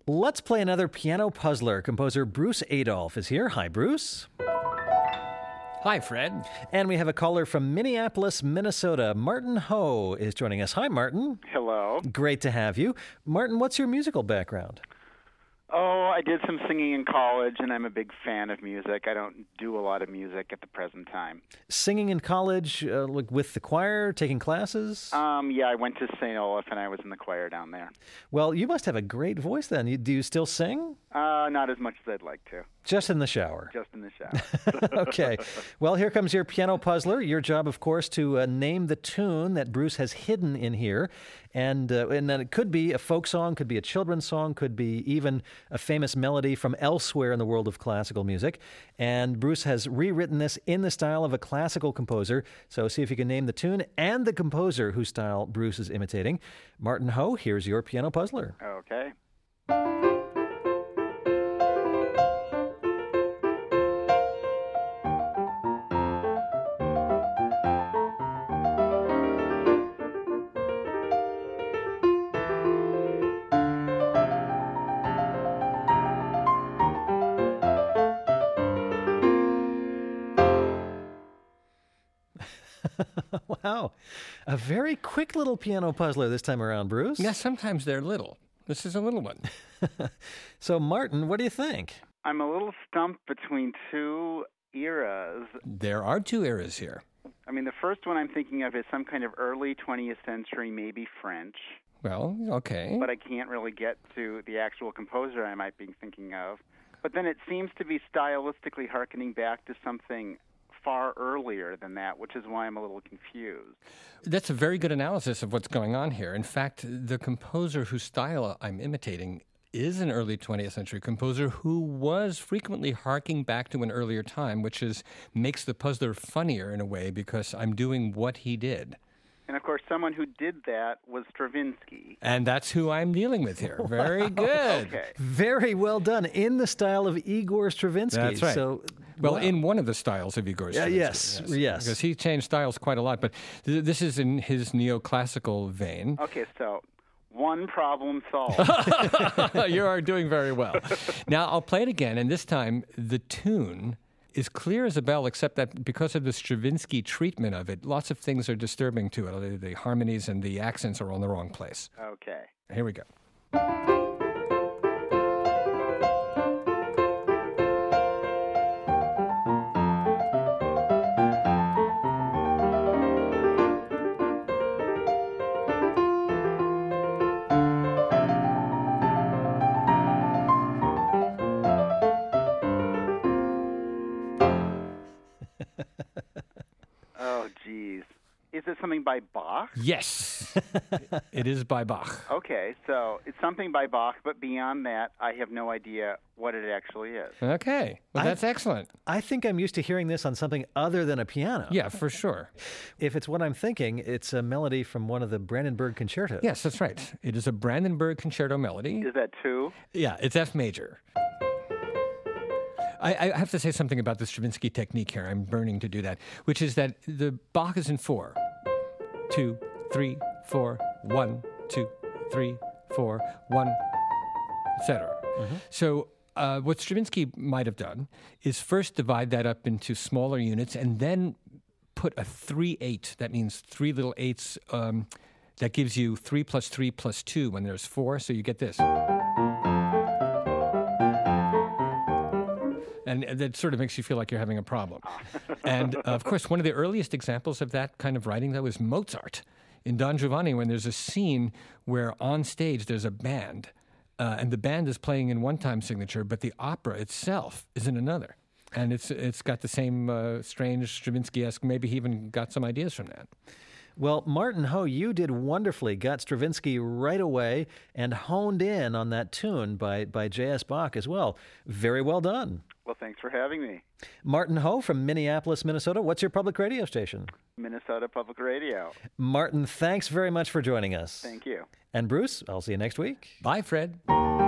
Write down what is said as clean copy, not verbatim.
Let's play another piano puzzler. Composer Bruce Adolphe is here. Hi, Bruce. Hi, Fred. And we have a caller from Minneapolis, Minnesota. Martin Ho is joining us. Hi, Martin. Hello. Great to have you. Martin, what's your musical background? Oh, I did some singing in college, and I'm a big fan of music. I don't do a lot of music at the present time. Singing in college, like with the choir, taking classes? Yeah, I went to St. Olaf, and I was in the choir down there. Well, you must have a great voice then. Do you still sing? Not as much as I'd like to. Just in the shower? Just in the shower. Okay. Well, here comes your piano puzzler. Your job, of course, to name the tune that Bruce has hidden in here. And then it could be a folk song, could be a children's song, could be even a famous melody from elsewhere in the world of classical music. And Bruce has rewritten this in the style of a classical composer. So see if you can name the tune and the composer whose style Bruce is imitating. Martin Ho, here's your piano puzzler. Okay. Wow. A very quick little piano puzzler this time around, Bruce. Yeah, sometimes they're little. This is a little one. So, Martin, what do you think? I'm a little stumped between two eras. There are two eras here. I mean, the first one I'm thinking of is some kind of early 20th century, maybe French. Well, okay. But I can't really get to the actual composer I might be thinking of. But then it seems to be stylistically hearkening back to something far earlier than that, which is why I'm a little confused. That's a very good analysis of what's going on here. In fact, the composer whose style I'm imitating is an early 20th century composer who was frequently harking back to an earlier time, which makes the puzzler funnier in a way because I'm doing what he did. And, of course, someone who did that was Stravinsky. And that's who I'm dealing with here. Very good. Okay. Very well done, in the style of Igor Stravinsky. That's right. So, Well, wow. in one of the styles of Igor Stravinsky. Yes. Because he changed styles quite a lot, but this is in his neoclassical vein. Okay, so one problem solved. You are doing very well. Now, I'll play it again, and this time the tune is clear as a bell, except that because of the Stravinsky treatment of it, lots of things are disturbing to it. The harmonies and the accents are all in the wrong place. Okay. Here we go. Oh, geez. Is it something by Bach? Yes, it is by Bach. Okay, so it's something by Bach, but beyond that, I have no idea what it actually is. Okay, well, that's excellent. I think I'm used to hearing this on something other than a piano. Yeah, for sure. If it's what I'm thinking, it's a melody from one of the Brandenburg concertos. Yes, that's right. It is a Brandenburg concerto melody. Is that two? Yeah, it's F major. I have to say something about the Stravinsky technique here. I'm burning to do that, which is that the Bach is in 4. 2, 3, 4, 1, 2, 3, 4, 1, etc. So what Stravinsky might have done is first divide that up into smaller units and then put a 3/8. That means 3 little eighths. That gives you 3 plus 3 plus 2 when there's 4. So you get this. And that sort of makes you feel like you're having a problem. And, of course, one of the earliest examples of that kind of writing, though, is Mozart in Don Giovanni, when there's a scene where on stage there's a band, and the band is playing in one time signature, but the opera itself is in another. And it's got the same strange Stravinsky-esque, maybe he even got some ideas from that. Well, Martin Ho, you did wonderfully. Got Stravinsky right away and honed in on that tune by J.S. Bach as well. Very well done. Well, thanks for having me. Martin Ho from Minneapolis, Minnesota. What's your public radio station? Minnesota Public Radio. Martin, thanks very much for joining us. Thank you. And Bruce, I'll see you next week. Bye, Fred.